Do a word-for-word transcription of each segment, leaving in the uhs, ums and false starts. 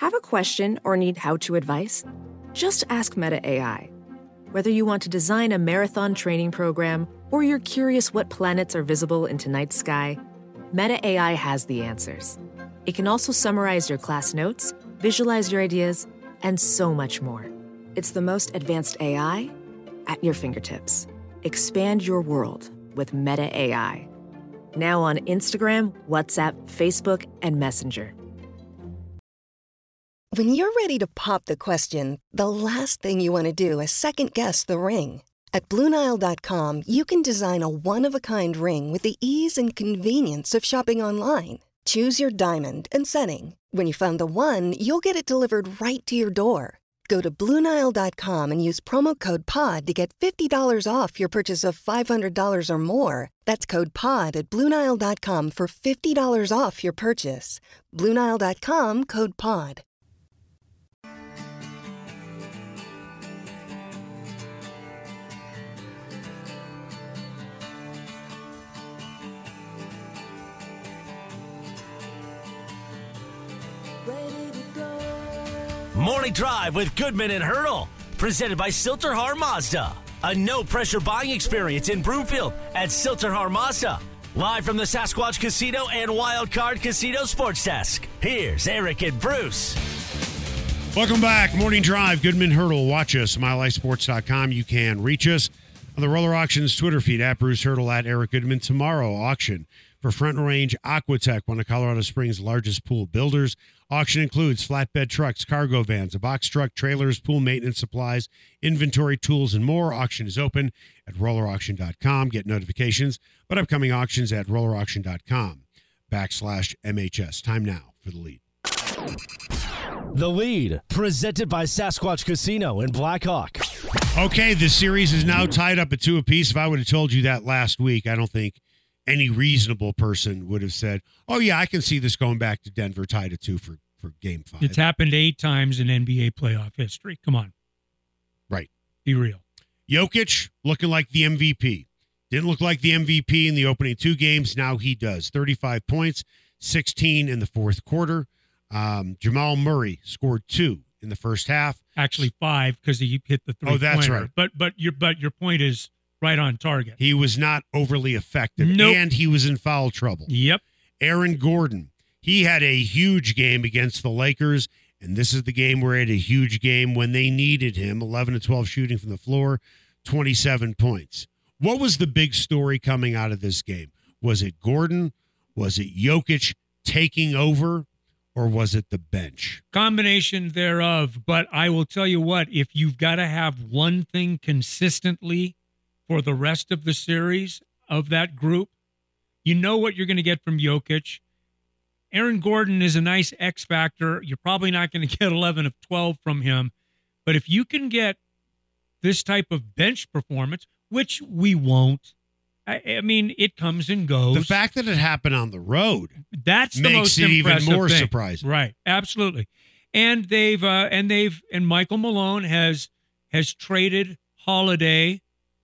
Have a question or need how-to advice? Just ask Meta A I. Whether you want to design a marathon training program or you're curious what planets are visible in tonight's sky, Meta A I has the answers. It can also summarize your class notes, visualize your ideas, and so much more. It's the most advanced A I at your fingertips. Expand your world with Meta A I. Now on Instagram, WhatsApp, Facebook, and Messenger. When you're ready to pop the question, the last thing you want to do is second-guess the ring. At Blue Nile dot com, you can design a one-of-a-kind ring with the ease and convenience of shopping online. Choose your diamond and setting. When you find the one, you'll get it delivered right to your door. Go to Blue Nile dot com and use promo code POD to get fifty dollars off your purchase of five hundred dollars or more. That's code POD at Blue Nile dot com for fifty dollars off your purchase. Blue Nile dot com, code POD. Morning Drive with Goodman and Hurdle, presented by Silterhar Mazda. A no-pressure buying experience in Broomfield at Silterhar Mazda. Live from the Sasquatch Casino and Wild Card Casino Sports Desk. Here's Eric and Bruce. Welcome back. Morning Drive, Goodman Hurdle. Watch us, mile high sports dot com. You can reach us on the Roller Auctions Twitter feed, at Bruce Hurdle, at Eric Goodman. Tomorrow, auction for Front Range Aquatech, one of Colorado Springs' largest pool builders. Auction includes flatbed trucks, cargo vans, a box truck, trailers, pool maintenance supplies, inventory, tools, and more. Auction is open at roller auction dot com. Get notifications about upcoming auctions at roller auction dot com backslash M H S. Time now for the lead. The lead, presented by Sasquatch Casino in Blackhawk. Okay, the series is now tied up at two apiece. If I would have told you that last week, I don't think any reasonable person would have said, oh, yeah, I can see this going back to Denver tied at two for, for game five. It's happened eight times in N B A playoff history. Come on. Right. Be real. Jokic looking like the M V P. Didn't look like the M V P in the opening two games. Now he does. thirty-five points, sixteen in the fourth quarter. Um, Jamal Murray scored two in the first half. Actually five because he hit the three-pointer. Oh, that's right. But, but, your, but your point is right on target. He was not overly effective, nope. And he was in foul trouble. Yep. Aaron Gordon, he had a huge game against the Lakers, and this is the game where he had a huge game when they needed him, eleven to twelve shooting from the floor, twenty-seven points. What was the big story coming out of this game? Was it Gordon? Was it Jokic taking over? Or was it the bench? Combination thereof, but I will tell you what, if you've got to have one thing consistently for the rest of the series of that group, you know what you're going to get from Jokic. Aaron Gordon is a nice X factor. You're probably not going to get eleven of twelve from him. But if you can get this type of bench performance, which we won't, I, I mean, it comes and goes. The fact that it happened on the road that's the makes most it even impressive more thing. surprising. Right, absolutely. And they've uh, and they've and Michael Malone has has traded Holiday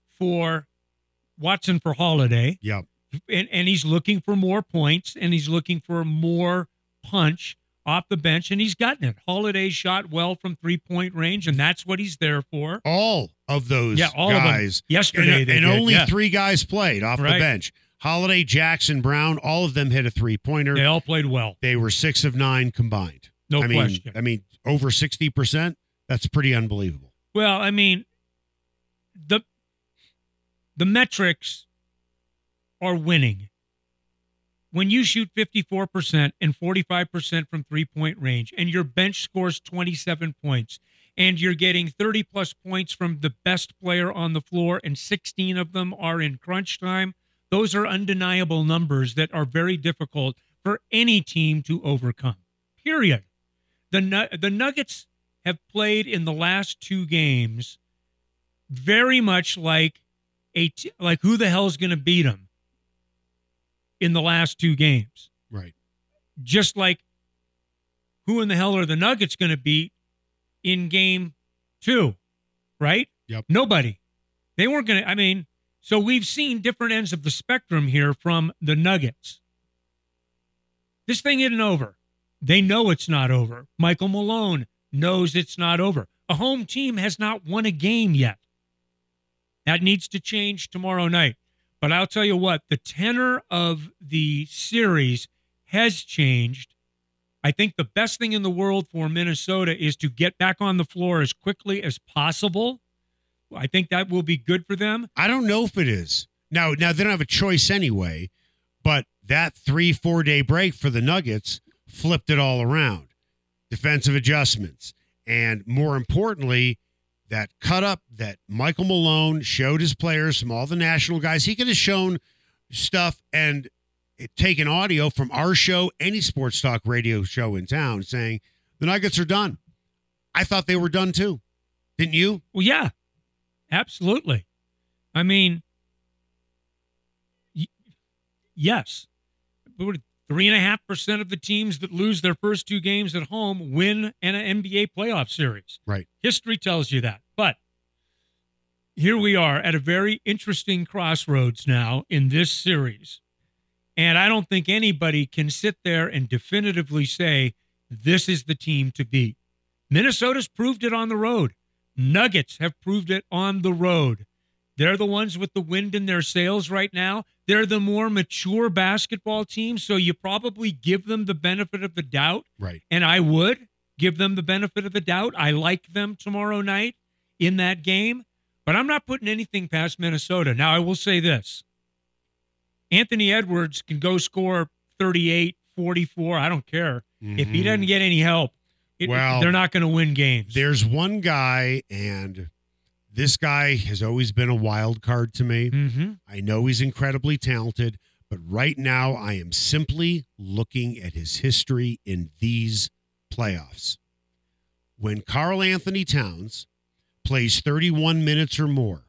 for Watson for Holiday. Yep. And and he's looking for more points and he's looking for more punch off the bench, and he's gotten it. Holiday shot well from three-point range, and that's what he's there for. All of those yeah, all guys. Of them. Yesterday, and, they and did, only yeah. three guys played off right. the bench. Holiday, Jackson, Brown, all of them hit a three-pointer. They all played well. They were six of nine combined. No I mean, question. I mean, over sixty percent. That's pretty unbelievable. Well, I mean, the the metrics are winning. When you shoot fifty-four percent and forty-five percent from three-point range, and your bench scores twenty-seven points, and you're getting thirty-plus points from the best player on the floor, and sixteen of them are in crunch time, those are undeniable numbers that are very difficult for any team to overcome, period. The, the Nuggets have played in the last two games very much like, a t- like who the hell's going to beat them in the last two games. Right. Just like who in the hell are the Nuggets going to beat in game two, right? Yep. Nobody. They weren't going to, I mean, so we've seen different ends of the spectrum here from the Nuggets. This thing isn't over. They know it's not over. Michael Malone knows it's not over. A home team has not won a game yet. That needs to change tomorrow night. But I'll tell you what, the tenor of the series has changed. I think the best thing in the world for Minnesota is to get back on the floor as quickly as possible. I think that will be good for them. I don't know if it is. Now, now they don't have a choice anyway, but that three, four-day break for the Nuggets flipped it all around. Defensive adjustments. And more importantly, that cut up that Michael Malone showed his players from all the national guys. He could have shown stuff and taken audio from our show, any sports talk radio show in town, saying the Nuggets are done. I thought they were done too. Didn't you? Well, yeah, absolutely. I mean, y- yes. Three and a half percent of the teams that lose their first two games at home win an N B A playoff series. Right. History tells you that. But here we are at a very interesting crossroads now in this series. And I don't think anybody can sit there and definitively say this is the team to beat. Minnesota's proved it on the road. Nuggets have proved it on the road. They're the ones with the wind in their sails right now. They're the more mature basketball team, so you probably give them the benefit of the doubt. Right. And I would give them the benefit of the doubt. I like them tomorrow night in that game, but I'm not putting anything past Minnesota. Now, I will say this. Anthony Edwards can go score thirty-eight, forty-four. I don't care. Mm-hmm. If he doesn't get any help, it, well, they're not going to win games. There's one guy, and this guy has always been a wild card to me. Mm-hmm. I know he's incredibly talented, but right now I am simply looking at his history in these playoffs. When Karl Anthony Towns plays thirty-one minutes or more,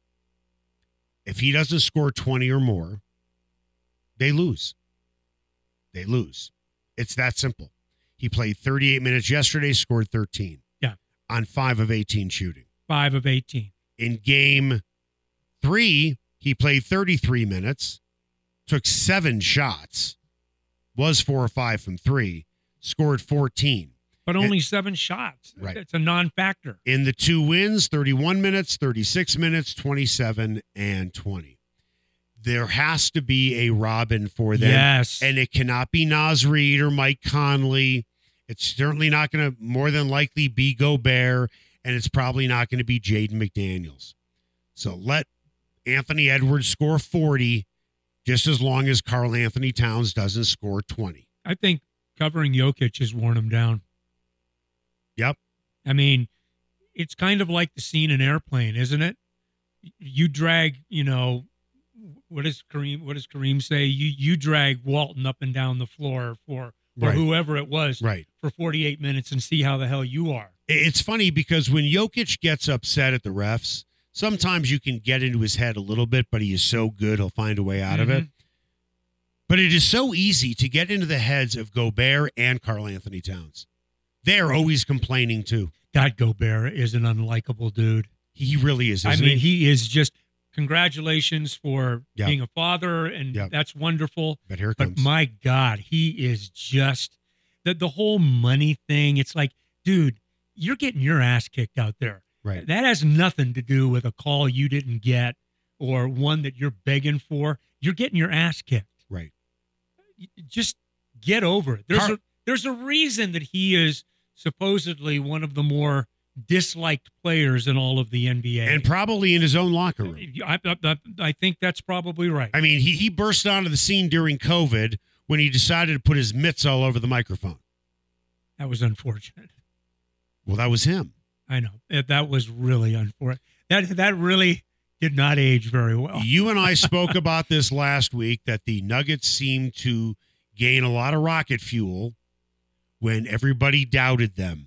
if he doesn't score twenty or more, they lose. They lose. It's that simple. He played thirty-eight minutes yesterday, scored thirteen. Yeah. On five of eighteen shooting. Five of eighteen. In game three, he played thirty-three minutes, took seven shots, was four or five from three, scored fourteen. But only and, seven shots. Right. It's a non-factor. In the two wins, thirty-one minutes, thirty-six minutes, twenty-seven, and twenty. There has to be a Robin for them. Yes. And it cannot be Naz Reid or Mike Conley. It's certainly not going to more than likely be Gobert, and it's probably not going to be Jaden McDaniels. So let Anthony Edwards score forty just as long as Karl Anthony Towns doesn't score twenty. I think covering Jokic has worn him down. Yep. I mean, it's kind of like the scene in Airplane, isn't it? You drag, you know, what does Kareem what does Kareem say? You you drag Walton up and down the floor for or Right. whoever it was Right. for forty-eight minutes and see how the hell you are. It's funny because when Jokic gets upset at the refs, sometimes you can get into his head a little bit, but he is so good, he'll find a way out Mm-hmm. of it. But it is so easy to get into the heads of Gobert and Karl Anthony Towns. They're always complaining too. That Gobert is an unlikable dude. He really is, I isn't mean, he? he is just congratulations for Yep. being a father, and Yep. that's wonderful. But here it But comes. my God, he is just the the whole money thing. It's like, dude, you're getting your ass kicked out there. Right. That has nothing to do with a call you didn't get or one that you're begging for. You're getting your ass kicked. Right. Just get over it. There's Car- a there's a reason that he is supposedly one of the more disliked players in all of the N B A. And probably in his own locker room. I, I, I think that's probably right. I mean, he, he burst onto the scene during COVID when he decided to put his mitts all over the microphone. That was unfortunate. Well, that was him. I know. That that was really unfortunate. That that really did not age very well. You and I spoke about this last week, that the Nuggets seemed to gain a lot of rocket fuel when everybody doubted them.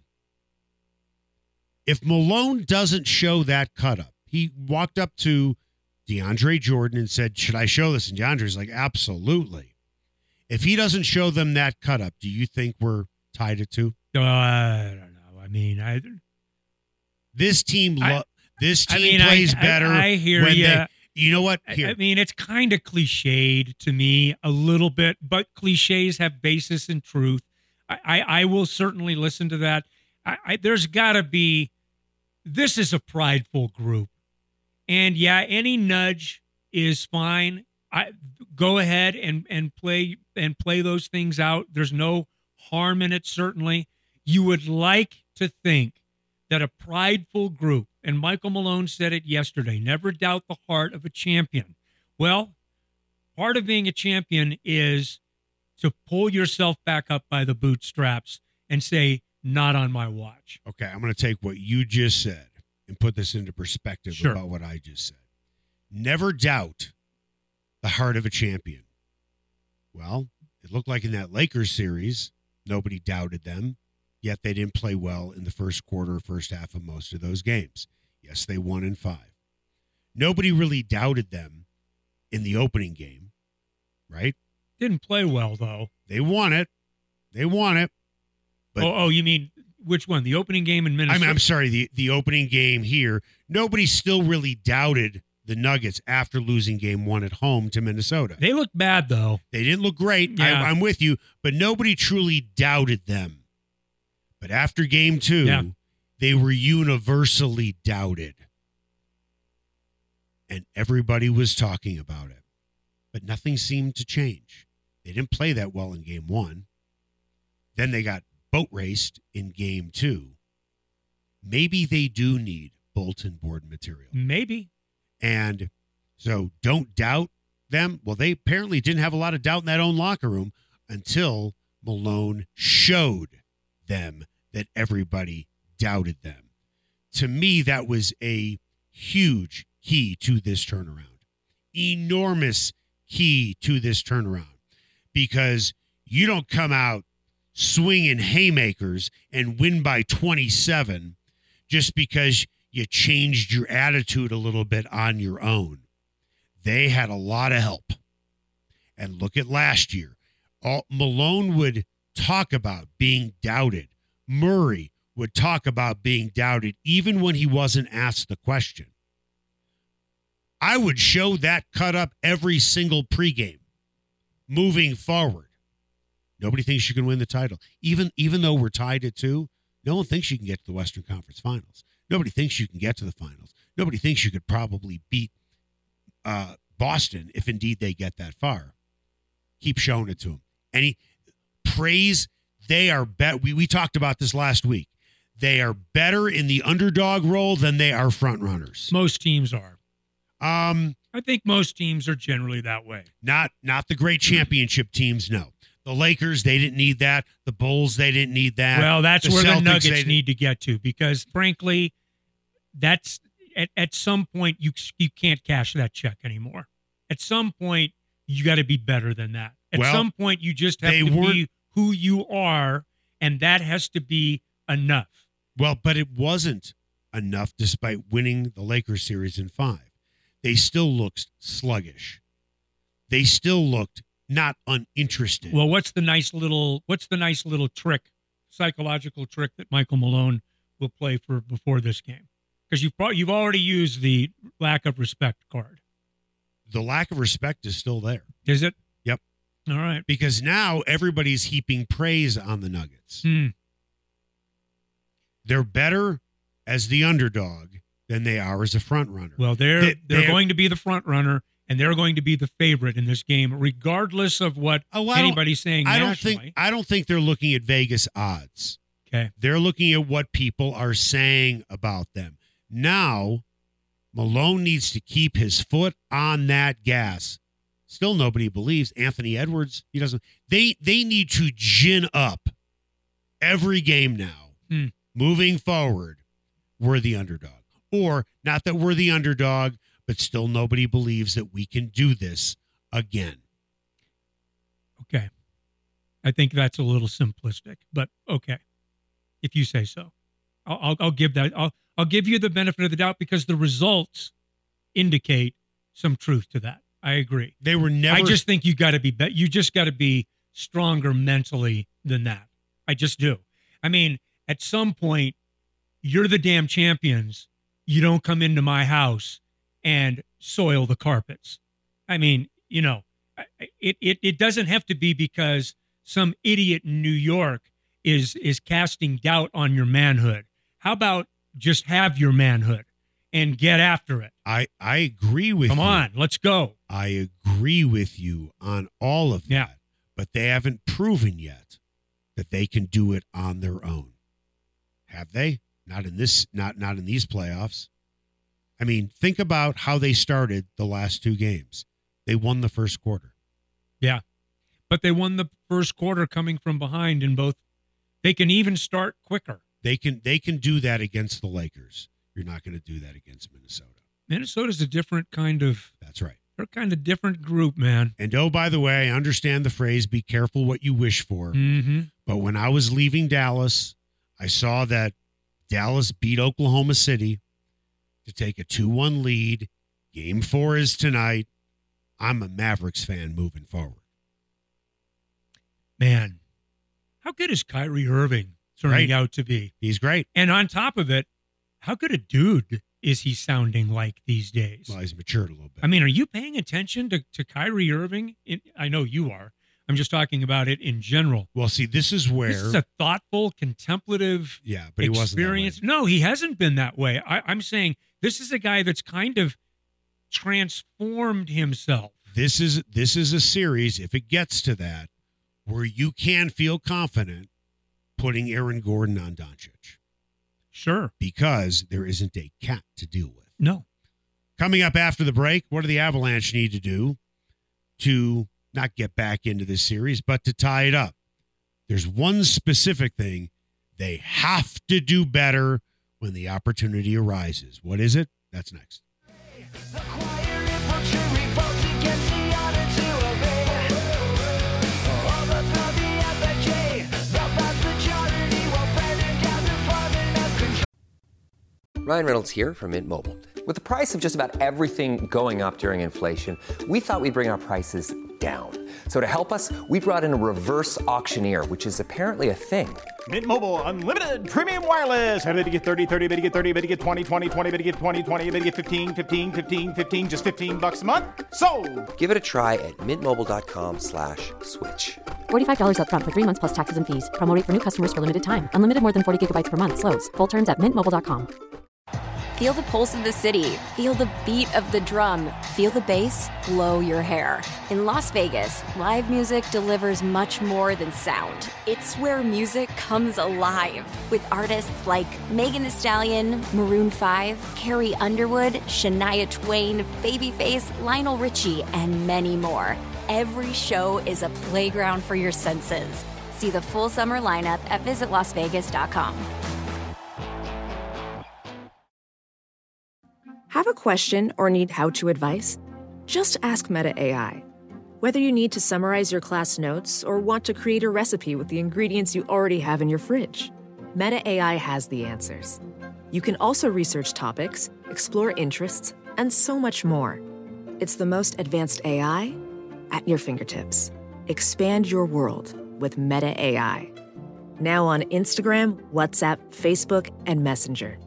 If Malone doesn't show that cut up, he walked up to DeAndre Jordan and said, should I show this? And DeAndre's like, absolutely. If he doesn't show them that cut up, do you think we're tied at two? Uh, I don't know. I mean, I This team, lo- I- this team I mean, plays I, better. I, I hear when you. they, you know what? I, Here, I mean, it's kind of cliched to me a little bit, but cliches have basis in truth. I, I, I will certainly listen to that. I, I, there's got to be, this is a prideful group. And yeah, any nudge is fine. I go ahead and, and play and play those things out. There's no harm in it, certainly. You would like to think that a prideful group, and Michael Malone said it yesterday, never doubt the heart of a champion. Well, part of being a champion is to pull yourself back up by the bootstraps and say, not on my watch. Okay, I'm going to take what you just said and put this into perspective Sure. about what I just said. Never doubt the heart of a champion. Well, it looked like in that Lakers series, nobody doubted them, yet they didn't play well in the first quarter, first half of most of those games. Yes, they won in five. Nobody really doubted them in the opening game, right? Didn't play well, though. They won it. They won it. But oh, oh, you mean which one? The opening game in Minnesota? I'm, I'm sorry, the, the opening game here, nobody still really doubted the Nuggets after losing game one at home to Minnesota. They looked bad, though. They didn't look great. Yeah. I, I'm with you, but nobody truly doubted them. But after game two, Yeah. they were universally doubted. And everybody was talking about it. But nothing seemed to change. They didn't play that well in game one. Then they got boat raced in game two. Maybe they do need bulletin board material. Maybe. And so don't doubt them. Well, they apparently didn't have a lot of doubt in that own locker room until Malone showed them that everybody doubted them. To me, that was a huge key to this turnaround. Enormous key to this turnaround. Because you don't come out swinging haymakers and win by twenty-seven just because you changed your attitude a little bit on your own. They had a lot of help. And look at last year. All, Malone would talk about being doubted. Murray would talk about being doubted even when he wasn't asked the question. I would show that cut up every single pregame moving forward. Nobody thinks you can win the title. Even, even though we're tied at two, no one thinks you can get to the Western Conference Finals. Nobody thinks you can get to the finals. Nobody thinks you could probably beat uh, Boston if indeed they get that far. Keep showing it to them. Any praise, they are bet. We, we talked about this last week. They are better in the underdog role than they are front runners. Most teams are. Um, I think most teams are generally that way. Not not the great championship teams, no. The Lakers, they didn't need that. The Bulls, they didn't need that. Well, that's the where Celtics, the Nuggets they- need to get to because, frankly, that's at, at some point you you can't cash that check anymore. At some point, you got to be better than that. At Well, some point, you just have they to weren't- be who you are, and that has to be enough. Well, but it wasn't enough despite winning the Lakers series in five. They still looked sluggish. They still looked not uninterested. Well, what's the nice little what's the nice little trick, psychological trick that Michael Malone will play for before this game? Because you've pro- you've already used the lack of respect card. The lack of respect is still there. Is it? Yep. All right. Because now everybody's heaping praise on the Nuggets. Hmm. They're better as the underdog than they are as a front runner. Well, they're They- they're they're- going to be the front runner, and they're going to be the favorite in this game, regardless of what Oh, well, I don't- anybody's saying I don't nationally. think I don't think they're looking at Vegas odds. Okay. They're looking at what people are saying about them. Now, Malone needs to keep his foot on that gas. Still nobody believes Anthony Edwards. He doesn't. They they need to gin up every game now. Hmm. Moving forward, we're the underdog. Or not that we're the underdog, but still nobody believes that we can do this again. Okay. I think that's a little simplistic, but okay, if you say so. I'll, I'll, I'll give that. I'll, I'll give you the benefit of the doubt because the results indicate some truth to that. I agree. They were never I just think you got to be, be you just got to be stronger mentally than that. I just do. I mean, at some point, you're the damn champions. You don't come into my house and soil the carpets. I mean, you know, it, it, it doesn't have to be because some idiot in New York is is casting doubt on your manhood. How about just have your manhood and get after it? I, I agree with Come you. Come on, let's go. I agree with you on all of that. Yeah. But they haven't proven yet that they can do it on their own. Have they? Not in this not not in these playoffs. I mean, think about how they started the last two games. They won the first quarter. Yeah. But they won the first quarter coming from behind in both. They can even start quicker. They can they can do that against the Lakers. You're not going to do that against Minnesota. Minnesota's a different kind of That's right. They're kind of different group, man. And oh, by the way, I understand the phrase, be careful what you wish for. Mm-hmm. But when I was leaving Dallas, I saw that Dallas beat Oklahoma City to take a two one lead. Game four is tonight. I'm a Mavericks fan moving forward. Man, how good is Kyrie Irving turning Right. out to be? He's great. And on top of it, how good a dude is he sounding like these days? Well, he's matured a little bit. I mean, are you paying attention to, to Kyrie Irving? In, I know you are. I'm just talking about it in general. Well, see, this is where... This is a thoughtful, contemplative yeah, but he wasn't that way. experience. No, he hasn't been that way. I, I'm saying this is a guy that's kind of transformed himself. This is this is a series, if it gets to that, where you can feel confident putting Aaron Gordon on Doncic. Sure. Because there isn't a cat to deal with. No. Coming up after the break, what do the Avalanche need to do to not get back into this series, but to tie it up? There's one specific thing they have to do better when the opportunity arises. What is it? That's next. Ryan Reynolds here from Mint Mobile. With the price of just about everything going up during inflation, we thought we'd bring our prices down. So to help us, we brought in a reverse auctioneer, which is apparently a thing. Mint Mobile Unlimited Premium Wireless. How to get thirty, thirty, bit to get thirty, bit to get twenty, twenty, twenty, bit to get twenty, twenty, bit to get fifteen, fifteen, fifteen, fifteen, just fifteen bucks a month? Sold! Give it a try at mintmobile.com slash switch. forty-five dollars up front for three months plus taxes and fees. Promo rate for new customers for limited time. Unlimited more than forty gigabytes per month. Slows full terms at mint mobile dot com. Feel the pulse of the city. Feel the beat of the drum. Feel the bass blow your hair. In Las Vegas, live music delivers much more than sound. It's where music comes alive. With artists like Megan Thee Stallion, Maroon five, Carrie Underwood, Shania Twain, Babyface, Lionel Richie, and many more. Every show is a playground for your senses. See the full summer lineup at visit las vegas dot com. Have a question or need how-to advice? Just ask Meta A I. Whether you need to summarize your class notes or want to create a recipe with the ingredients you already have in your fridge, Meta A I has the answers. You can also research topics, explore interests, and so much more. It's the most advanced A I at your fingertips. Expand your world with Meta A I. Now on Instagram, WhatsApp, Facebook, and Messenger.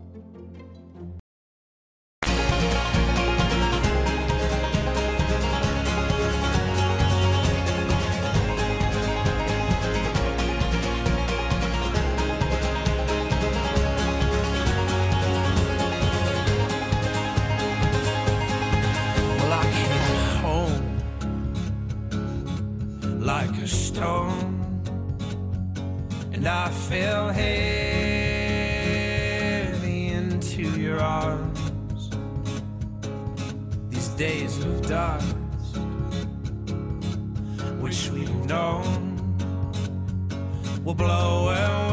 Like a stone, and I fell heavy into your arms. These days of dust, which we've known, will blow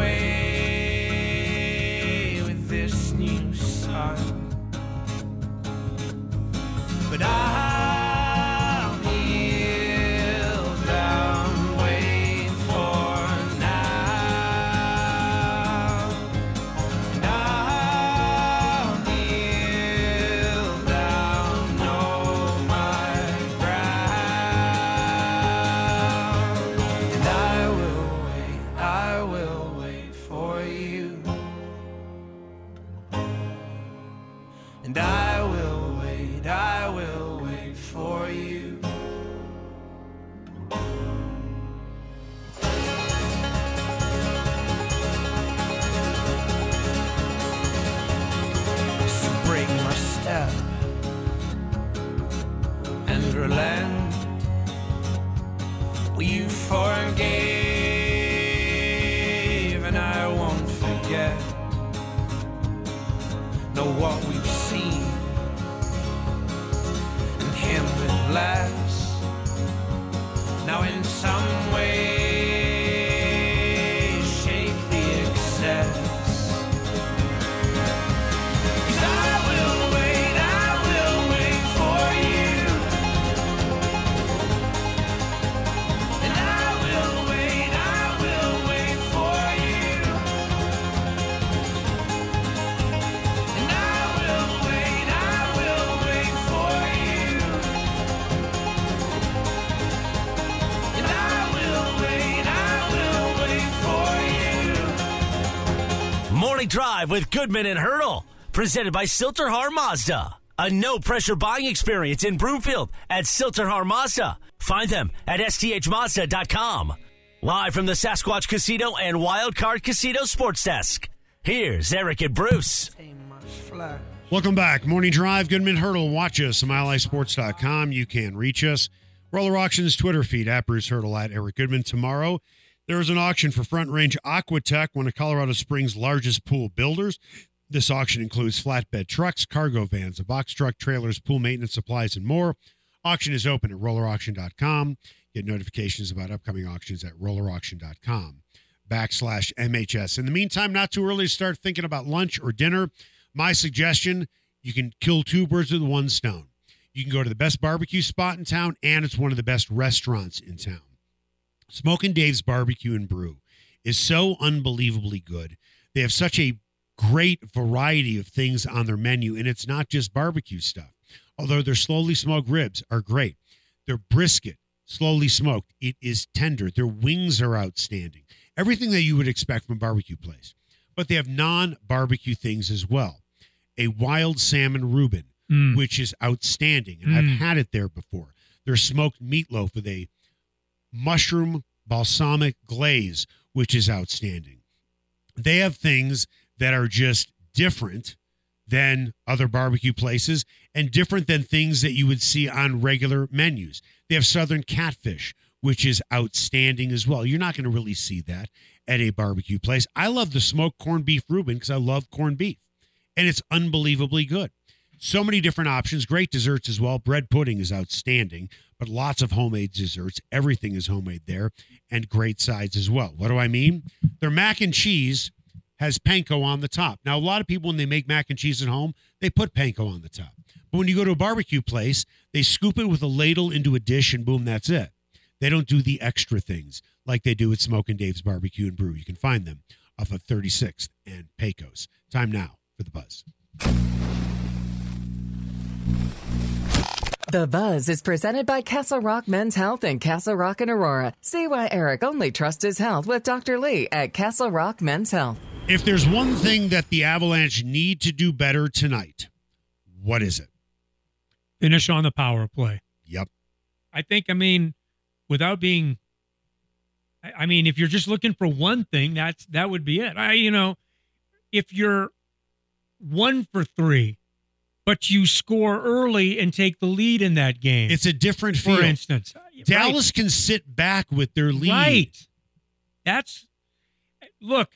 away with this new sun. But I And I will wait, I will wait for you. forget. Know what we've seen, and him with less. Now in some way, shake the excess. 'Cause I will wait, I will wait for you. And I will wait, I will wait for you. And I will wait, I will wait for you. And I will wait, I will wait for you. Morning Drive with Goodman and Hurdle. Presented by Silterhar Mazda. A no-pressure buying experience in Broomfield at Silterhar Mazda. Find them at S T H Mazda dot com. Live from the Sasquatch Casino and Wild Card Casino Sports Desk. Here's Eric and Bruce. Welcome back. Morning Drive, Goodman Hurdle. Watch us on mile high sports dot com. You can reach us. Roller Auctions Twitter feed at Bruce Hurdle at Eric Goodman. Tomorrow, there is an auction for Front Range Aquatech, one of Colorado Springs' largest pool builders. This auction includes flatbed trucks, cargo vans, a box truck, trailers, pool maintenance supplies, and more. Auction is open at roller auction dot com. Get notifications about upcoming auctions at roller auction dot com backslash M H S. In the meantime, not too early to start thinking about lunch or dinner. My suggestion, you can kill two birds with one stone. You can go to the best barbecue spot in town, and it's one of the best restaurants in town. Smokin' Dave's Barbecue and Brew is so unbelievably good. They have such a great variety of things on their menu, and it's not just barbecue stuff. Although their slowly smoked ribs are great. Their brisket, slowly smoked, it is tender. Their wings are outstanding. Everything that you would expect from a barbecue place. But they have non-barbecue things as well. A wild salmon Reuben, mm. which is outstanding, and mm. I've had it there before. Their smoked meatloaf with a mushroom balsamic glaze, which is outstanding. They have things that are just different than other barbecue places and different than things that you would see on regular menus. They have Southern Catfish, which is outstanding as well. You're not going to really see that at a barbecue place. I love the smoked corned beef Reuben because I love corned beef, and it's unbelievably good. So many different options, great desserts as well. Bread pudding is outstanding, but lots of homemade desserts. Everything is homemade there, and great sides as well. What do I mean? Their mac and cheese has panko on the top. Now, a lot of people, when they make mac and cheese at home, they put panko on the top. But when you go to a barbecue place, they scoop it with a ladle into a dish, and boom, that's it. They don't do the extra things like they do at Smokin' Dave's Barbecue and Brew. You can find them off of thirty-sixth and Pecos. Time now for The Buzz. The Buzz is presented by Castle Rock Men's Health in Castle Rock and Aurora. See why Eric only trusts his health with Doctor Lee at Castle Rock Men's Health. If there's one thing that the Avalanche need to do better tonight, what is it? Finish on the power play. Yep. I think, I mean, without being, I mean, if you're just looking for one thing, that's that would be it. I, you know, if you're one for three, but you score early and take the lead in that game. It's a different feel. For instance. Dallas right. can sit back with their lead. Right. That's, look,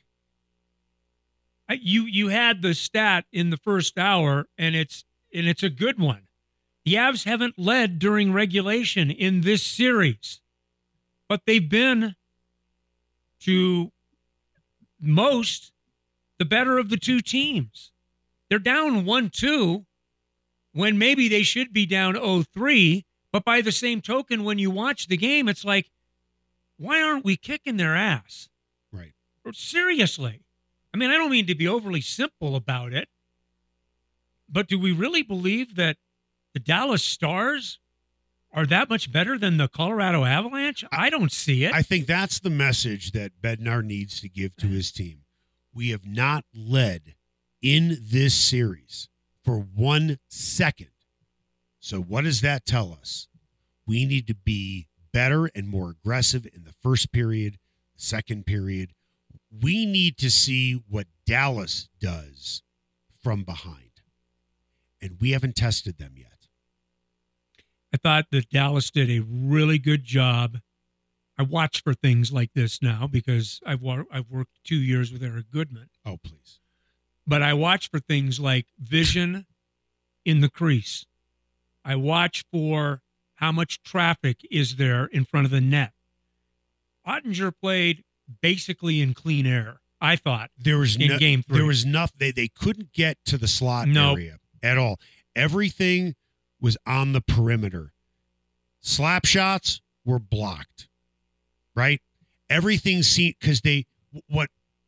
you you had the stat in the first hour, and it's and it's a good one. The Avs haven't led during regulation in this series, but they've been, to most, the better of the two teams. They're down one two when maybe they should be down oh three, but by the same token, when you watch the game, it's like, why aren't we kicking their ass? Right. Seriously. I mean, I don't mean to be overly simple about it, but do we really believe that the Dallas Stars are that much better than the Colorado Avalanche? I don't see it. I think that's the message that Bednar needs to give to his team. We have not led in this series for one second. So what does that tell us? We need to be better and more aggressive in the first period, second period. We need to see what Dallas does from behind. And we haven't tested them yet. I thought that Dallas did a really good job. I watch for things like this now because I've, wa- I've worked two years with Eric Goodman. Oh, please. But I watch for things like vision in the crease. I watch for how much traffic is there in front of the net. Ottinger played basically in clean air, I thought, there was in no, game three. There was nothing. They, they couldn't get to the slot Nope. area at all. Everything was on the perimeter. Slap shots were blocked, right? Everything seemed, because they, what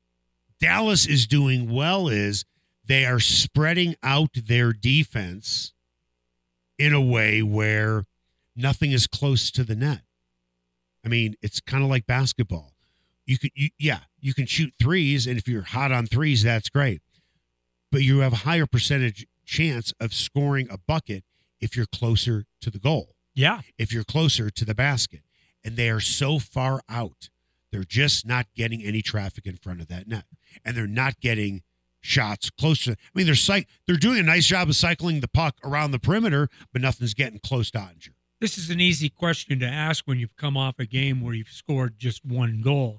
Dallas is doing well is they are spreading out their defense in a way where nothing is close to the net. I mean, it's kind of like basketball. You could, you, yeah, you can shoot threes, and if you're hot on threes, that's great. But you have a higher percentage chance of scoring a bucket if you're closer to the goal. Yeah. If you're closer to the basket. And they are so far out, they're just not getting any traffic in front of that net. And they're not getting shots close to, I mean, they're cyc- they're doing a nice job of cycling the puck around the perimeter, but nothing's getting close to Ottinger. This is an easy question to ask when you've come off a game where you've scored just one goal.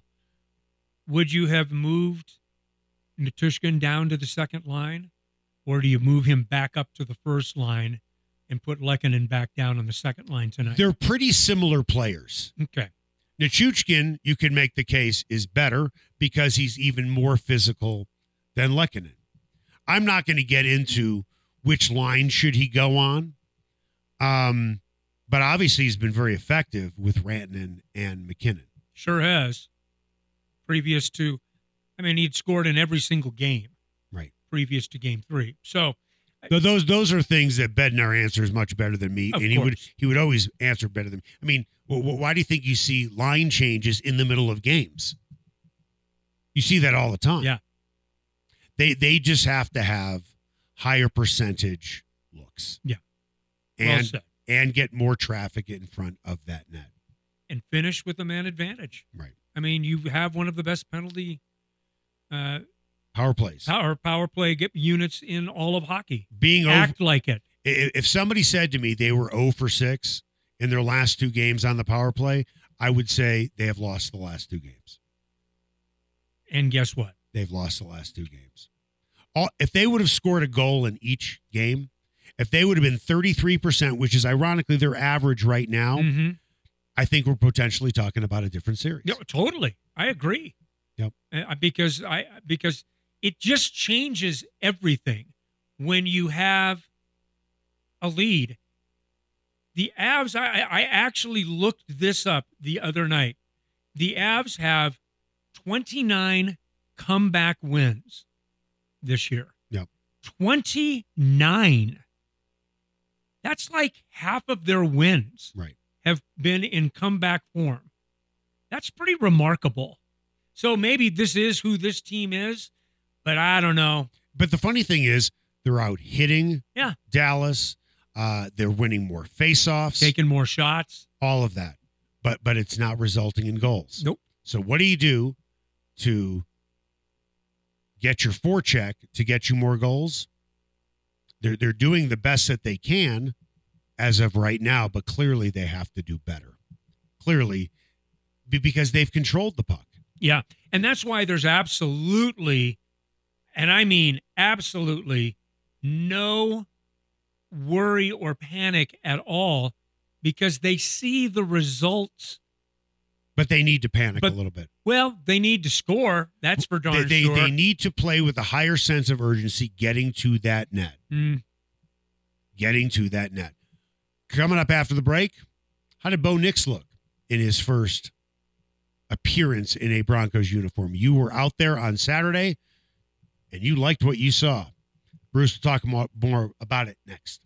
Would you have moved Nichushkin down to the second line, or do you move him back up to the first line and put Lehkonen back down on the second line tonight? They're pretty similar players. Okay. Nichushkin, you can make the case, is better because he's even more physical than Lehkonen. I'm not going to get into which line should he go on. Um, but obviously he's been very effective with Rantanen and McKinnon. Sure has. Previous to, I mean, he'd scored in every single game. Right. Previous to game three. So So those those are things that Bednar answers much better than me, Of and he would course. he would always answer better than me. I mean, wh- wh- why do you think you see line changes in the middle of games? You see that all the time. Yeah. They they just have to have higher percentage looks. Yeah. Well And said. and get more traffic in front of that net. And finish with a man advantage. Right. I mean, you have one of the best penalty uh, Power plays. power power play get units in all of hockey. Being Act over, like it. i- if somebody said to me they were zero for six in their last two games on the power play, I would say they have lost the last two games. And guess what? They've lost the last two games. All, if they would have scored a goal in each game, if they would have been thirty-three percent, which is ironically their average right now, Mm-hmm. I think we're potentially talking about a different series. No, totally. I agree. Yep. Uh, because I because it just changes everything when you have a lead. The Avs, I, I actually looked this up the other night. The Avs have twenty-nine comeback wins this year. Yep. twenty-nine. That's like half of their wins Right. have been in comeback form. That's pretty remarkable. So maybe this is who this team is, but I don't know. But the funny thing is, they're out hitting Yeah. Dallas. Uh, they're winning more faceoffs. Taking more shots. all of that, but but it's not resulting in goals. Nope. So what do you do to get your forecheck to get you more goals? They're they're doing the best that they can as of right now, but clearly they have to do better. Clearly, be- because they've controlled the puck. Yeah. And that's why there's absolutely, and I mean absolutely, no worry or panic at all because they see the results. But they need to panic But- a little bit. Well, they need to score. That's for darn They, they, sure. they need to play with a higher sense of urgency getting to that net. Mm. Getting to that net. Coming up after the break, how did Bo Nix look in his first appearance in a Broncos uniform? You were out there on Saturday, and you liked what you saw. Bruce will talk more, more about it next.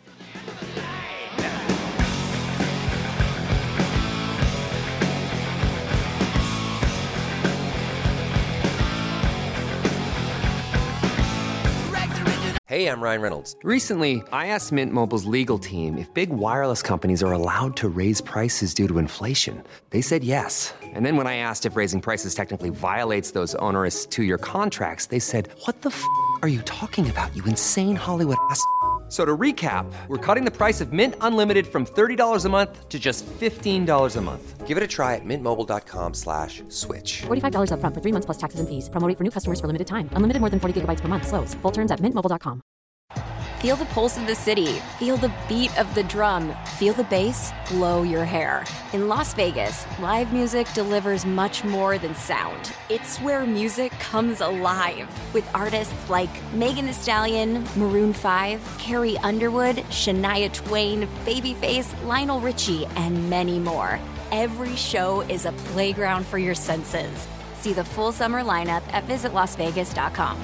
Hey, I'm Ryan Reynolds. Recently, I asked Mint Mobile's legal team if big wireless companies are allowed to raise prices due to inflation. They said yes. And then when I asked if raising prices technically violates those onerous two-year contracts, they said, "What the f*** are you talking about, you insane Hollywood ass?" So to recap, we're cutting the price of Mint Unlimited from thirty dollars a month to just fifteen dollars a month. Give it a try at mintmobile.com slash switch. forty-five dollars up front for three months plus taxes and fees. Promo rate for new customers for limited time. Unlimited more than forty gigabytes per month. Slows full terms at mint mobile dot com. Feel the pulse of the city. Feel the beat of the drum. Feel the bass blow your hair. In Las Vegas, live music delivers much more than sound. It's where music comes alive. With artists like Megan Thee Stallion, Maroon five, Carrie Underwood, Shania Twain, Babyface, Lionel Richie, and many more. Every show is a playground for your senses. See the full summer lineup at visit las vegas dot com.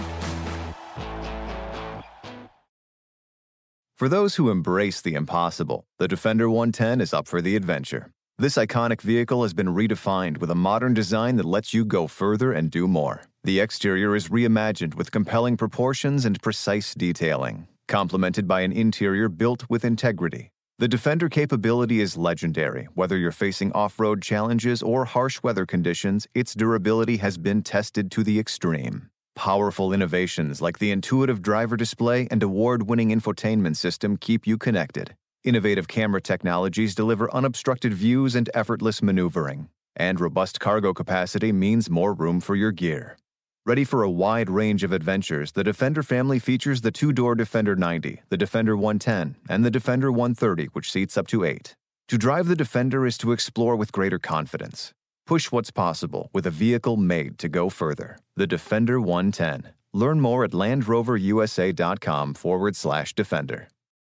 For those who embrace the impossible, the Defender one ten is up for the adventure. This iconic vehicle has been redefined with a modern design that lets you go further and do more. The exterior is reimagined with compelling proportions and precise detailing, complemented by an interior built with integrity. The Defender capability is legendary. Whether you're facing off-road challenges or harsh weather conditions, its durability has been tested to the extreme. Powerful innovations like the intuitive driver display and award-winning infotainment system keep you connected. Innovative camera technologies deliver unobstructed views and effortless maneuvering. And robust cargo capacity means more room for your gear. Ready for a wide range of adventures, the Defender family features the two-door Defender ninety, the Defender one ten, and the Defender one thirty, which seats up to eight. To drive the Defender is to explore with greater confidence. Push what's possible with a vehicle made to go further. The Defender one ten. Learn more at landroverusa.com forward slash Defender.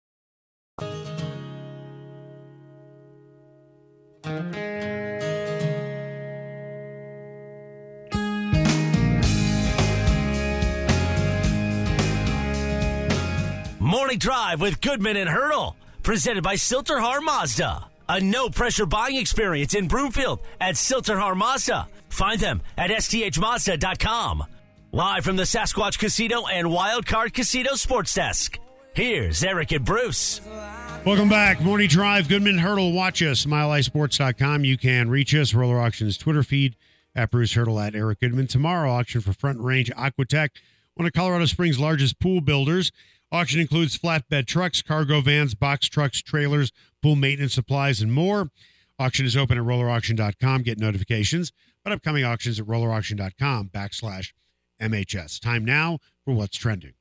Morning Drive with Goodman and Hurdle, presented by Silterhar Mazda. A no-pressure buying experience in Broomfield at Silterhar Mazda. Find them at S T H Mazda dot com. Live from the Sasquatch Casino and Wild Card Casino Sports Desk. Here's Eric and Bruce. Welcome back. Morning Drive, Goodman Hurdle. Watch us, mile high sports dot com. You can reach us. Roller Auctions Twitter feed at Bruce Hurdle at Eric Goodman. Tomorrow, auction for Front Range Aquatech, one of Colorado Springs' largest pool builders. Auction includes flatbed trucks, cargo vans, box trucks, trailers, pool maintenance supplies, and more. Auction is open at roller auction dot com. Get notifications. But upcoming auctions at roller auction dot com backslash M H S. Time now for What's Trending.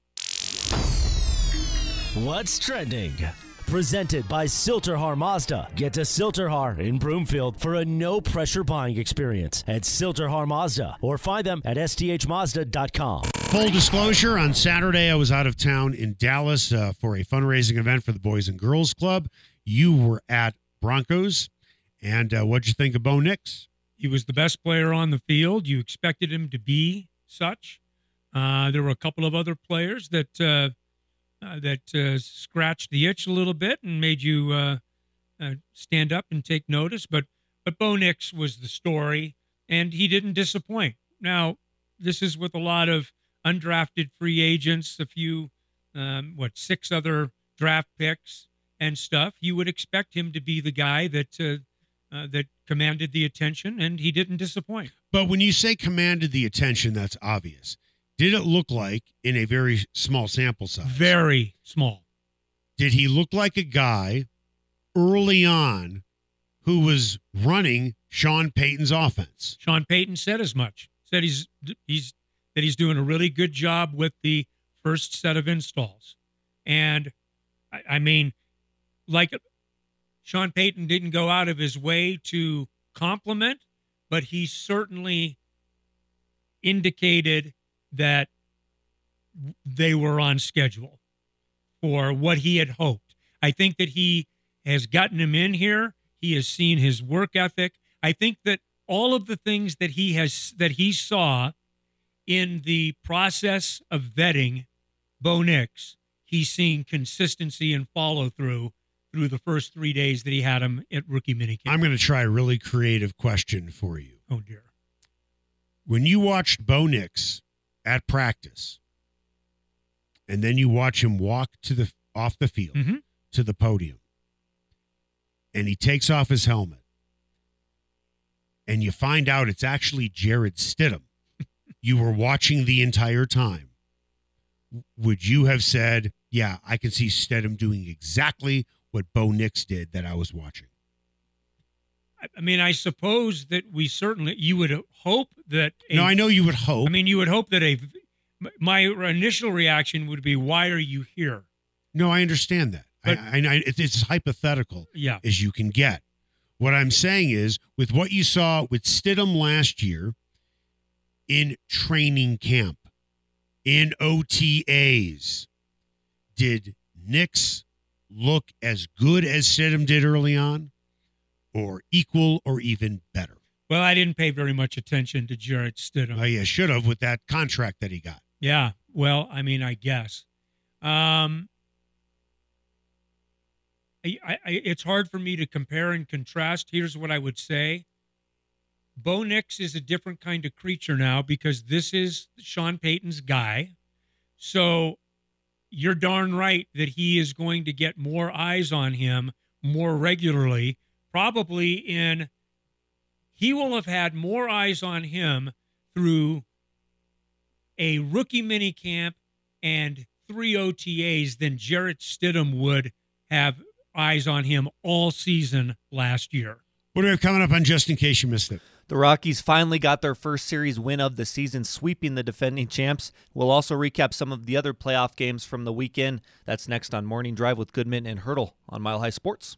What's Trending? Presented by Silterhar Mazda. Get to Silterhar in Broomfield for a no-pressure buying experience at Silterhar Mazda, or find them at S T H Mazda dot com. Full disclosure, on Saturday I was out of town in Dallas uh, for a fundraising event for the Boys and Girls Club. You were at Broncos, and uh, what'd you think of Bo Nix? He was the best player on the field. You expected him to be such. Uh, there were a couple of other players that uh, uh, that uh, scratched the itch a little bit and made you uh, uh, stand up and take notice. But but Bo Nix was the story, and he didn't disappoint. Now, this is with a lot of undrafted free agents, a few, um, what, six other draft picks and stuff. You would expect him to be the guy that uh, uh, that commanded the attention, and he didn't disappoint. But when you say commanded the attention, that's obvious. Did it look like, in a very small sample size? Very small. Did he look like a guy early on who was running Sean Payton's offense? Sean Payton said as much. Said he's he's that he's doing a really good job with the first set of installs. And, I, I mean, like Sean Payton didn't go out of his way to compliment, but he certainly indicated that they were on schedule for what he had hoped. I think that he has gotten him in here. He has seen his work ethic. I think that all of the things that he has that he saw in the process of vetting Bo Nix, he's seeing consistency and follow through through the first three days that he had him at rookie minicamp. I'm going to try a really creative question for you. Oh dear! When you watched Bo Nix at practice, and then you watch him walk to the off the field mm-hmm. to the podium, and he takes off his helmet, and you find out it's actually Jared Stidham you were watching the entire time, would you have said, yeah, I can see Stidham doing exactly what Bo Nix did that I was watching. I mean, I suppose that we certainly, you would hope that. A, no, I know you would hope. I mean, you would hope that a, my initial reaction would be, why are you here? No, I understand that. But, I, I, I, it's as hypothetical yeah. as you can get. What I'm saying is, with what you saw with Stidham last year in training camp, in O T As, did Nix look as good as Stidham did early on, or equal, or even better? Well, I didn't pay very much attention to Jarrett Stidham. Oh, yeah, should have with that contract that he got. Yeah, well, I mean, I guess. Um, I, I, it's hard for me to compare and contrast. Here's what I would say. Bo Nix is a different kind of creature now because this is Sean Payton's guy. So you're darn right that he is going to get more eyes on him more regularly. Probably in, he will have had more eyes on him through a rookie minicamp and three O T As than Jarrett Stidham would have eyes on him all season last year. What do we have coming up on Just In Case You Missed It? The Rockies finally got their first series win of the season, sweeping the defending champs. We'll also recap some of the other playoff games from the weekend. That's next on Morning Drive with Goodman and Hurdle on Mile High Sports.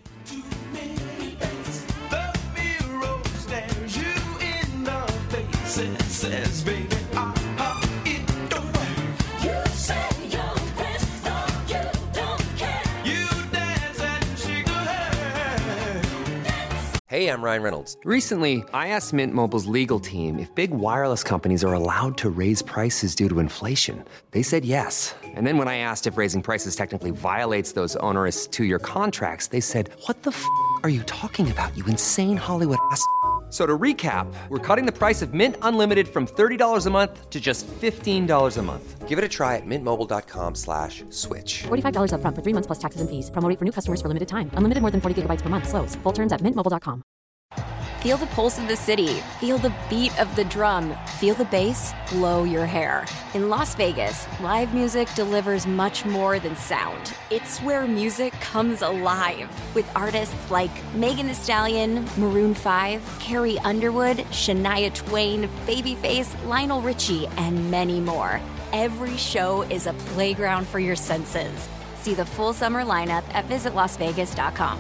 Says, baby, ah, ah, it don't work. You say you're Chris, no, you don't care. You dance and shake your head. Hey, I'm Ryan Reynolds. Recently, I asked Mint Mobile's legal team if big wireless companies are allowed to raise prices due to inflation. They said yes. And then when I asked if raising prices technically violates those onerous two-year contracts, they said, what the f*** are you talking about, you insane Hollywood ass f- So to recap, we're cutting the price of Mint Unlimited from thirty dollars a month to just fifteen dollars a month. Give it a try at mintmobile.com slash switch. forty-five dollars up front for three months plus taxes and fees. Promo rate for new customers for limited time. Unlimited more than forty gigabytes per month. Slows full terms at mint mobile dot com. Feel the pulse of the city. Feel the beat of the drum. Feel the bass blow your hair. In Las Vegas, live music delivers much more than sound. It's where music comes alive. With artists like Megan Thee Stallion, Maroon five, Carrie Underwood, Shania Twain, Babyface, Lionel Richie, and many more. Every show is a playground for your senses. See the full summer lineup at visit las vegas dot com.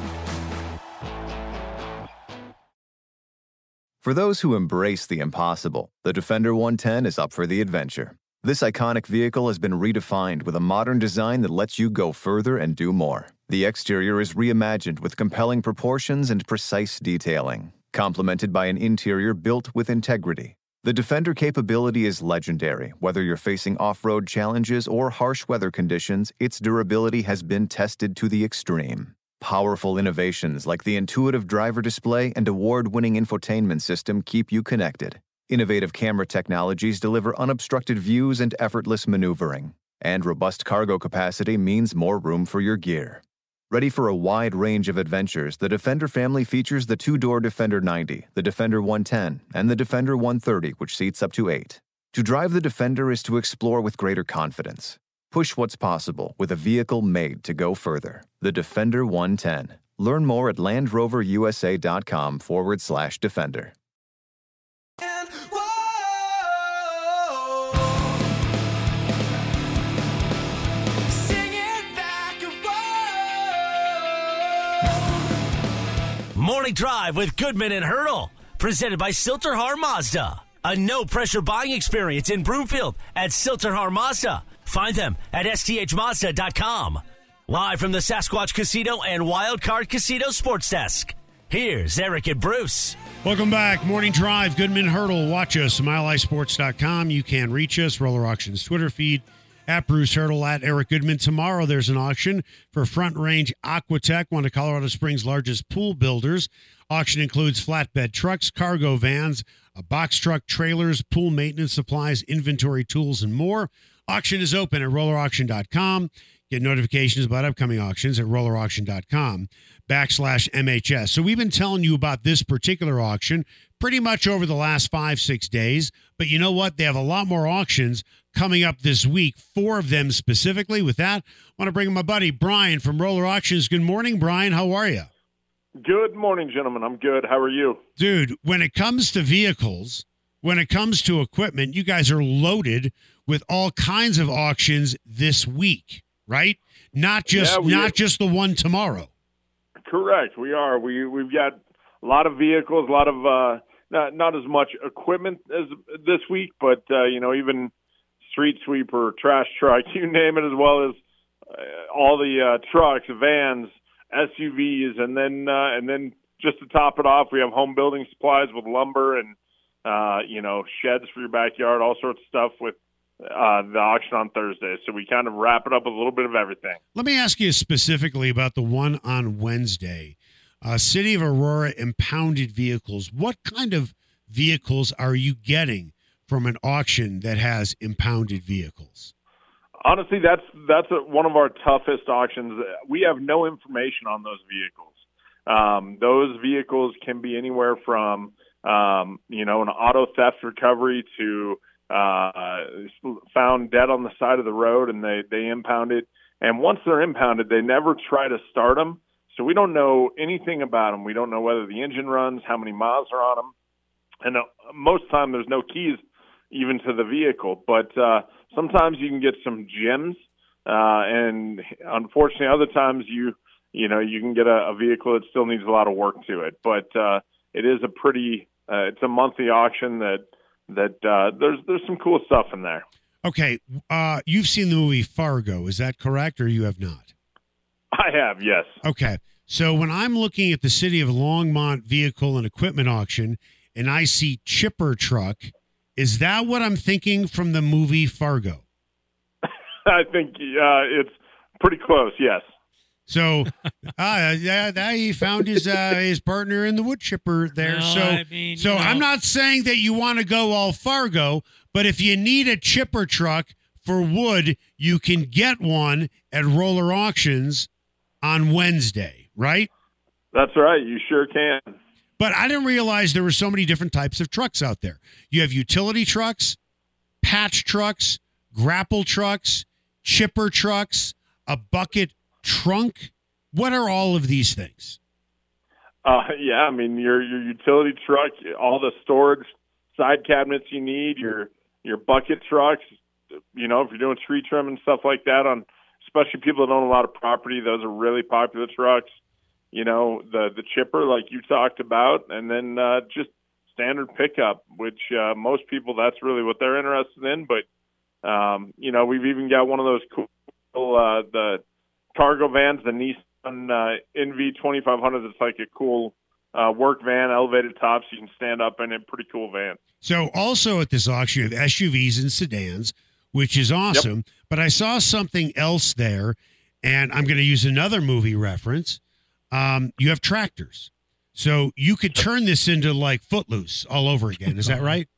For those who embrace the impossible, the Defender one ten is up for the adventure. This iconic vehicle has been redefined with a modern design that lets you go further and do more. The exterior is reimagined with compelling proportions and precise detailing, complemented by an interior built with integrity. The Defender capability is legendary. Whether you're facing off-road challenges or harsh weather conditions, its durability has been tested to the extreme. Powerful innovations like the intuitive driver display and award-winning infotainment system keep you connected. Innovative camera technologies deliver unobstructed views and effortless maneuvering. And robust cargo capacity means more room for your gear. Ready for a wide range of adventures, the Defender family features the two-door Defender ninety, the Defender one ten, and the Defender one thirty, which seats up to eight. To drive the Defender is to explore with greater confidence. Push what's possible with a vehicle made to go further. The Defender one ten. Learn more at LandRoverUSA.com forward slash Defender. And whoa, sing it back and whoa. Morning Drive with Goodman and Hurdle. Presented by Silterhar Mazda. A no-pressure buying experience in Broomfield at Silterhar Mazda. Find them at S T H Mazda dot com. Live from the Sasquatch Casino and Wildcard Casino Sports Desk. Here's Eric and Bruce. Welcome back. Morning Drive, Goodman Hurdle. Watch us, mile high sports dot com. You can reach us, Roller Auctions Twitter feed, at Bruce Hurdle, at Eric Goodman. Tomorrow there's an auction for Front Range Aquatech, one of Colorado Springs' largest pool builders. Auction includes flatbed trucks, cargo vans, a box truck, trailers, pool maintenance supplies, inventory tools, and more. Auction is open at roller auction dot com. Get notifications about upcoming auctions at roller auction dot com backslash M H S. So we've been telling you about this particular auction pretty much over the last five, six days. But you know what? They have a lot more auctions coming up this week, four of them specifically. With that, I want to bring in my buddy Brian from Roller Auctions. Good morning, Brian. How are you? Good morning, gentlemen. I'm good. How are you? Dude, when it comes to vehicles, when it comes to equipment, you guys are loaded with all kinds of auctions this week, right? Not just Yeah, we- not just the one tomorrow. Correct. We are. We we've got a lot of vehicles, a lot of uh, not not as much equipment as this week, but uh, you know, even street sweeper, trash truck, you name it, as well as uh, all the uh, trucks, vans, S U Vs, and then uh, and then just to top it off, we have home building supplies with lumber and uh, you know, sheds for your backyard, all sorts of stuff with uh, the auction on Thursday. So we kind of wrap it up with a little bit of everything. Let me ask you specifically about the one on Wednesday. Uh, City of Aurora impounded vehicles. What kind of vehicles are you getting from an auction that has impounded vehicles? Honestly, that's that's a, one of our toughest auctions. We have no information on those vehicles. Um, those vehicles can be anywhere from, um, you know, an auto theft recovery to uh, found dead on the side of the road, and they, they impound it. And once they're impounded, they never try to start them. So we don't know anything about them. We don't know whether the engine runs, how many miles are on them. And uh, most of the time, there's no keys even to the vehicle. But uh, sometimes you can get some gems, uh, and unfortunately, other times you you know you can get a, a vehicle that still needs a lot of work to it. But uh, it is a pretty uh, it's a monthly auction that that uh, there's there's some cool stuff in there. Okay, uh, you've seen the movie Fargo, is that correct, or you have not? I have, yes. Okay, so when I'm looking at the City of Longmont vehicle and equipment auction, and I see chipper truck, is that what I'm thinking from the movie Fargo? I think uh, it's pretty close, yes. So, uh, yeah, that he found his uh, his partner in the wood chipper there. Well, so, I mean, so you know. I'm not saying that you want to go all Fargo, but if you need a chipper truck for wood, you can get one at Roller Auctions on Wednesday, right? That's right. You sure can. But I didn't realize there were so many different types of trucks out there. You have utility trucks, patch trucks, grapple trucks, chipper trucks, a bucket trunk. What are all of these things? Uh, yeah, I mean, your your utility truck, all the storage side cabinets you need, your your bucket trucks, you know, if you're doing tree trim and stuff like that, on especially people that own a lot of property, those are really popular trucks. You know, the the chipper, like you talked about, and then uh, just standard pickup, which uh, most people, that's really what they're interested in. But, um, you know, we've even got one of those cool, uh, the cargo vans, the Nissan uh, N V twenty-five hundred. That's like a cool uh, work van, elevated tops. You can stand up in it. Pretty cool van. So also at this auction, you have S U Vs and sedans, which is awesome. Yep. But I saw something else there, and I'm going to use another movie reference. Um, you have tractors. So you could turn this into like Footloose all over again. Is that right?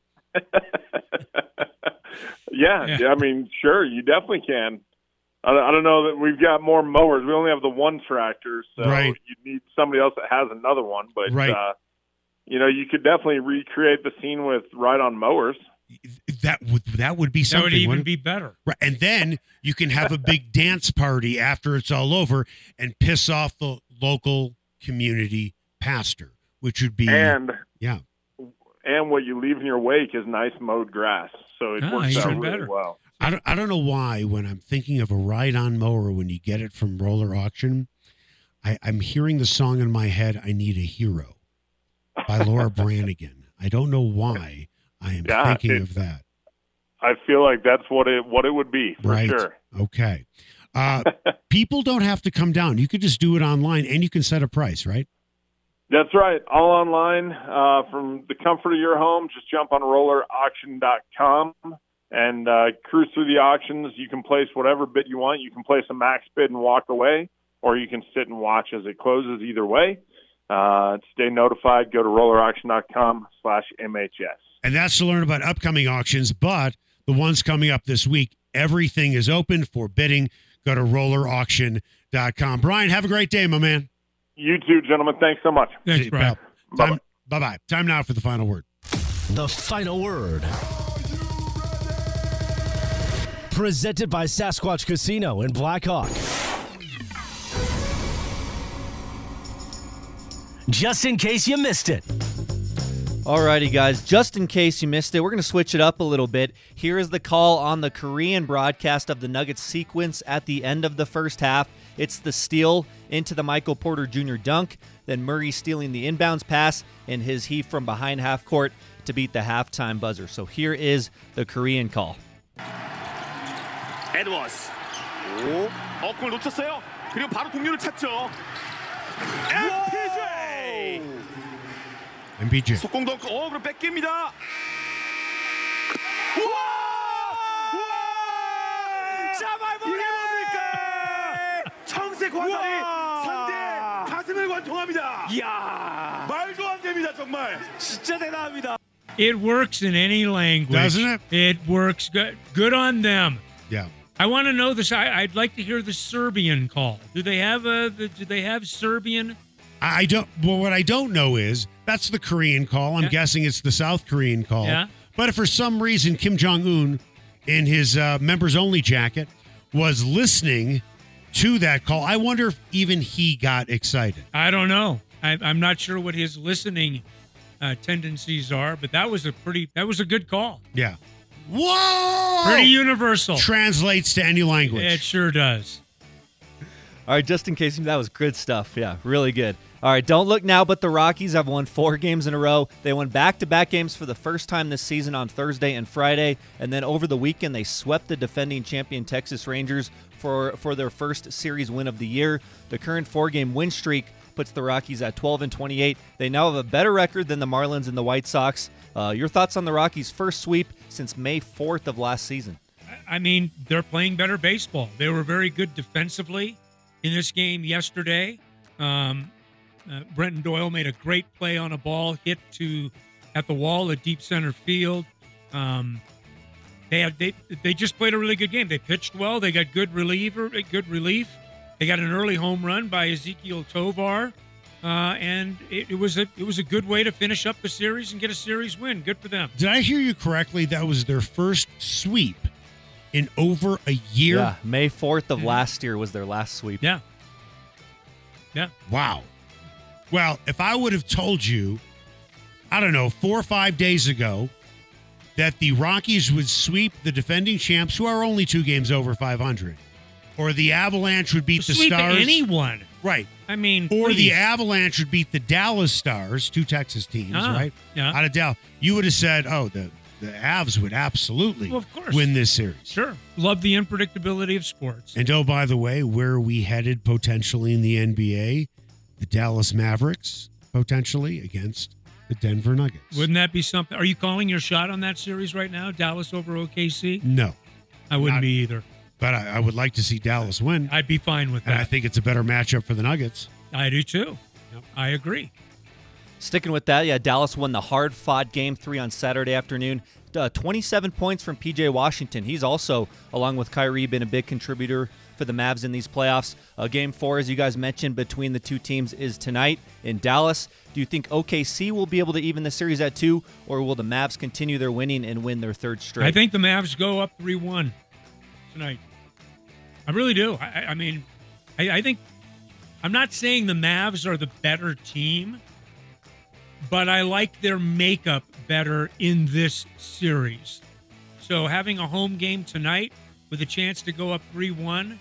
yeah, yeah. I mean, sure, you definitely can. I, I don't know that we've got more mowers. We only have the one tractor, so right. you need somebody else that has another one. But, right. uh, you know, you could definitely recreate the scene with ride-on mowers. That would that would be something. That would even wouldn't- be better. Right. And then you can have a big dance party after it's all over and piss off the local community pastor, which would be And yeah. and what you leave in your wake is nice mowed grass, so it Ah, works out even really better. well. I don't I don't know why when I'm thinking of a ride-on mower when you get it from Roller Auction, I, I'm hearing the song in my head, I Need a Hero by Laura Branigan. I don't know why I am Yeah, thinking it- of that. I feel like that's what it what it would be for Right. sure. Okay. Uh, people don't have to come down. You could just do it online and you can set a price, right? That's right. All online uh, from the comfort of your home. Just jump on roller auction dot com and uh, cruise through the auctions. You can place whatever bid you want. You can place a max bid and walk away, or you can sit and watch as it closes. Either way, uh, stay notified. Go to roller auction dot com slash M H S. And that's to learn about upcoming auctions, but the ones coming up this week, everything is open for bidding. Go to roller auction dot com. Brian, have a great day, my man. You too, gentlemen. Thanks so much. Thanks, Brian. Bye-bye. Time, bye-bye. Time now for the final word. The final word. Presented by Sasquatch Casino in Blackhawk. Just in case you missed it. Alrighty, guys, just in case you missed it, we're going to switch it up a little bit. Here is the call on the Korean broadcast of the Nuggets sequence at the end of the first half. It's the steal into the Michael Porter Junior dunk, then Murray stealing the inbounds pass, and his heave from behind half court to beat the halftime buzzer. So here is the Korean call. 에드워스. 오, 어, 공을 놓쳤어요. 그리고 바로 동료를 찾죠. 엠피제이. 엠피제이. 속공 덩크. 어, 그럼 뺏깁니다. 우와! 우와! 샤발바리! 이게 뭡니까? 청색 화살이 상대 가슴을 관통합니다. 이야! 말도 안 됩니다, 정말. 진짜 대단합니다. It works in any language. Doesn't it? It works good. Good on them. Yeah. I want to know this. I, I'd like to hear the Serbian call. Do they have a? The, do they have Serbian? I don't. Well, what I don't know is that's the Korean call. I'm Yeah. guessing it's the South Korean call. Yeah. But if for some reason Kim Jong Un, in his uh, members only jacket, was listening to that call, I wonder if even he got excited. I don't know. I, I'm not sure what his listening uh, tendencies are, but that was a pretty. That was a good call. Yeah. Whoa! Pretty universal. Translates to any language. It sure does. All right, just in case, that was good stuff. Yeah, really good. All right, don't look now, but the Rockies have won four games in a row. They won back-to-back games for the first time this season on Thursday and Friday, and then over the weekend they swept the defending champion Texas Rangers for, for their first series win of the year. The current four-game win streak puts the Rockies at twelve and twenty-eight. They now have a better record than the Marlins and the White Sox. Uh, your thoughts on the Rockies' first sweep since May fourth of last season? I mean, they're playing better baseball. They were very good defensively in this game yesterday. Um, uh, Brenton Doyle made a great play on a ball hit to at the wall at deep center field. Um, they have they they just played a really good game. They pitched well. They got good reliever, good relief. They got an early home run by Ezekiel Tovar, uh, and it, it was a it was a good way to finish up the series and get a series win. Good for them. Did I hear you correctly? That was their first sweep in over a year? Yeah, May fourth of last year was their last sweep. Yeah. Yeah. Wow. Well, if I would have told you, I don't know, four or five days ago, that the Rockies would sweep the defending champs, who are only two games over five hundred, or the Avalanche would beat the Sweep Stars. anyone. Right. I mean, Or please. the Avalanche would beat the Dallas Stars, two Texas teams, Ah, right? yeah. Out of Dallas. You would have said, oh, the, the Avs would absolutely Well, of course. win this series. Sure. Love the unpredictability of sports. And oh, by the way, where are we headed potentially in the N B A? The Dallas Mavericks, potentially, against the Denver Nuggets. Wouldn't that be something? Are you calling your shot on that series right now? Dallas over O K C? No. I wouldn't Not- be either. But I, I would like to see Dallas win. I'd be fine with And that. I think it's a better matchup for the Nuggets. I do too. I agree. Sticking with that, yeah, Dallas won the hard-fought Game three on Saturday afternoon. Uh, twenty-seven points from P J Washington. He's also, along with Kyrie, been a big contributor for the Mavs in these playoffs. Uh, game four, as you guys mentioned, between the two teams is tonight in Dallas. Do you think O K C will be able to even the series at two, or will the Mavs continue their winning and win their third straight? I think the Mavs go up three one tonight. I really do. I, I mean, I, I think I'm not saying the Mavs are the better team, but I like their makeup better in this series. So having a home game tonight with a chance to go up three one,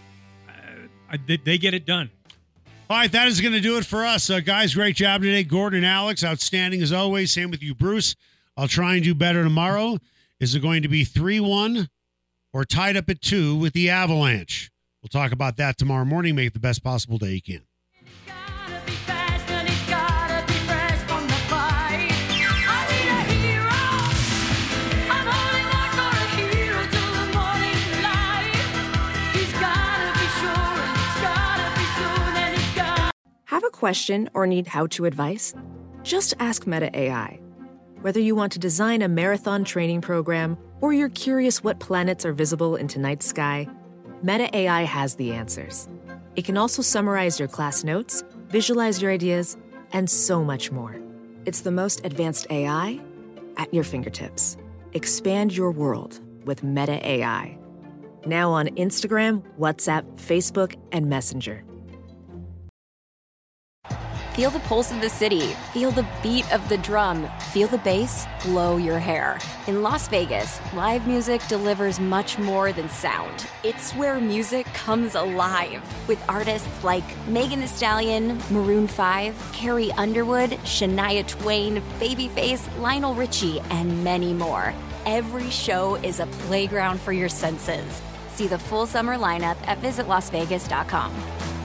uh, they, they get it done. All right, that is going to do it for us. Uh, guys, great job today. Gordon and Alex, outstanding as always. Same with you, Bruce. I'll try and do better tomorrow. Is it going to be three one or tied up at two with the Avalanche? We'll talk about that tomorrow morning. Make it the best possible day you can. Have a question or need how-to advice? Just ask Meta A I. Whether you want to design a marathon training program or you're curious what planets are visible in tonight's sky, Meta A I has the answers. It can also summarize your class notes, visualize your ideas, and so much more. It's the most advanced A I at your fingertips. Expand your world with Meta A I. Now on Instagram, WhatsApp, Facebook, and Messenger. Feel the pulse of the city. Feel the beat of the drum. Feel the bass blow your hair. In Las Vegas, live music delivers much more than sound. It's where music comes alive. With artists like Megan Thee Stallion, Maroon five, Carrie Underwood, Shania Twain, Babyface, Lionel Richie, and many more. Every show is a playground for your senses. See the full summer lineup at visit las vegas dot com.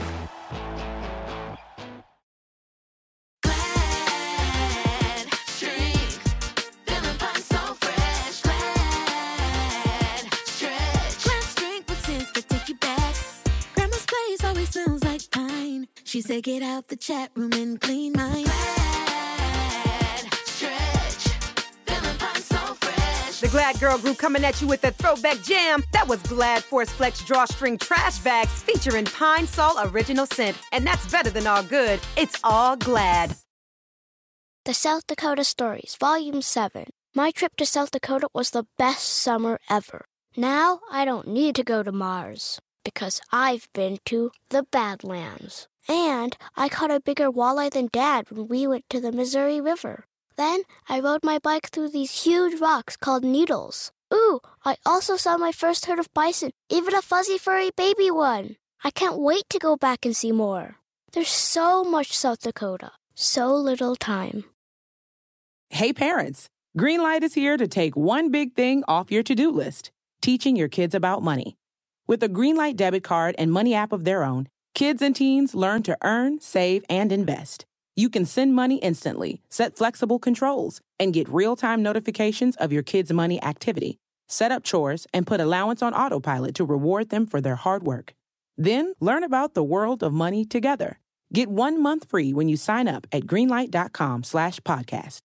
She said, get out the chat room and clean mine. Glad, stretch, feeling fine, so fresh. The Glad Girl Group coming at you with a throwback jam. That was Glad Force Flex Drawstring Trash Bags featuring Pine Sol Original Scent. And that's better than all good. It's all Glad. The South Dakota Stories, Volume seven. My trip to South Dakota was the best summer ever. Now I don't need to go to Mars because I've been to the Badlands. And I caught a bigger walleye than Dad when we went to the Missouri River. Then I rode my bike through these huge rocks called needles. Ooh, I also saw my first herd of bison, even a fuzzy furry baby one. I can't wait to go back and see more. There's so much South Dakota, so little time. Hey parents, Greenlight is here to take one big thing off your to-do list, teaching your kids about money. With a Greenlight debit card and money app of their own, kids and teens learn to earn, save, and invest. You can send money instantly, set flexible controls, and get real-time notifications of your kids' money activity. Set up chores and put allowance on autopilot to reward them for their hard work. Then learn about the world of money together. Get one month free when you sign up at greenlight.com slash podcast.